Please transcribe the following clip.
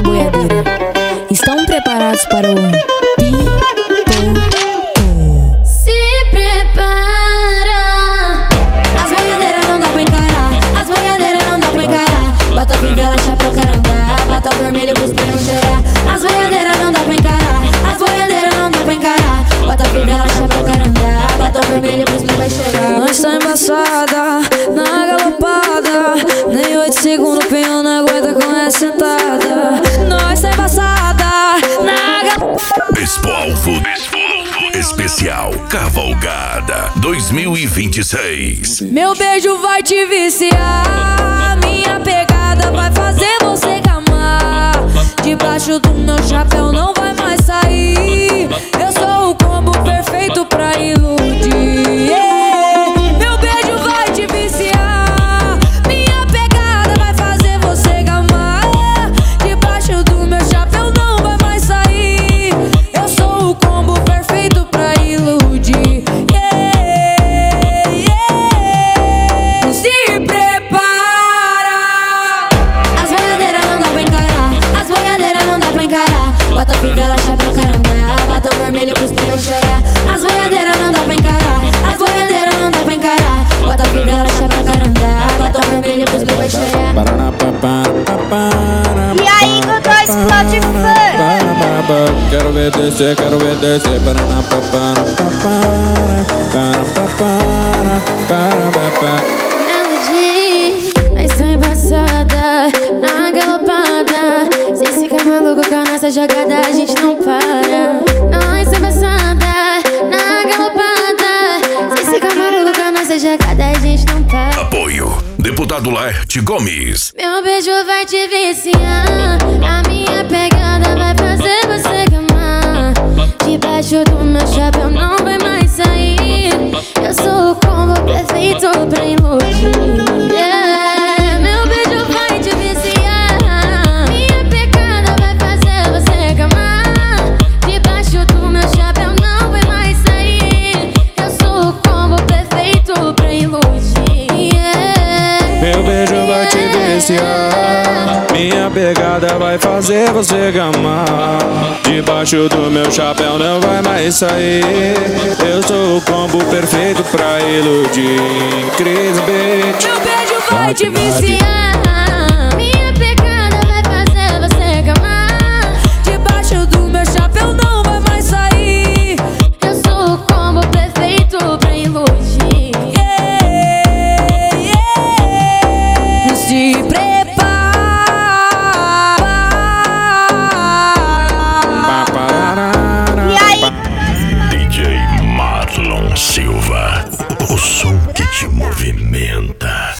boiadeira. Estão preparados para o Se prepara. As boiadeiras não dá pra encarar. As boiadeiras não dá pra encarar. Bota fivela, chapéu, carandá. Bota o vermelho pros pinos cheirar. As boiadeiras não dá pra encarar. As boiadeiras não dá pra encarar. Bota fivela, chapéu, carandá. Bota o vermelho pros pinos cheirar. Nós tá embaçada, na galopada. Nem 8 segundos o pinho não aguenta com essa sentada. Nós tá embaçada, na galopada. Expo Alvo Especial Cavalgada 2026. Meu beijo vai te viciar. Minha pegada vai fazer você gamar. Debaixo do meu chapéu não vai mais sair. Eu sou o combo perfeito pra iludir. Meu beijo vai te viciar. Minha pegada vai fazer você gamar. Debaixo do meu chapéu não vai mais sair. Eu sou o combo perfeito pra iludir. Se prepara. As boiadeiras não dá pra encarar. As boiadeiras não dá pra encarar. Bota fivela, chapéu, carandá. Bota o vermelho pros pinos cheirar. As boiadeiras não dá pra encarar. As boiadeiras não dá pra encarar. Bota fivela, chapéu, carandá. Bota o vermelho pros pinos cheirar. E aí, Godoy Spotify. Quero ver descer, quero ver descer. Melody, nós tá embaçada, na galopada. Se fica maluco com a nossa jogada, a gente não para. Nós tá embaçada, na galopada. Se fica maluco com a nossa jogada, a gente não para. Apoio Deputado Laerte Gomes. Meu beijo vai te viciar. A minha pegada vai fazer você gamar. Debaixo do meu chapéu não vai mais sair. Eu sou o combo perfeito pra iludir. Meu beijo vai te viciar. Minha pegada vai fazer você gamar. Debaixo do meu chapéu não vai mais sair. Eu sou o combo perfeito pra iludir. Meu beijo vai te viciar. Minha pegada vai fazer você gamar. Debaixo do meu chapéu não vai mais sair. Eu sou o combo perfeito pra iludir. Cris Beat. Meu beijo vai te viciar. Minha pegada vai fazer você gamar. Debaixo do meu chapéu não vai mais sair. Eu sou o combo perfeito pra iludir. Se prepara. E aí? DJ Marlon Silva, o som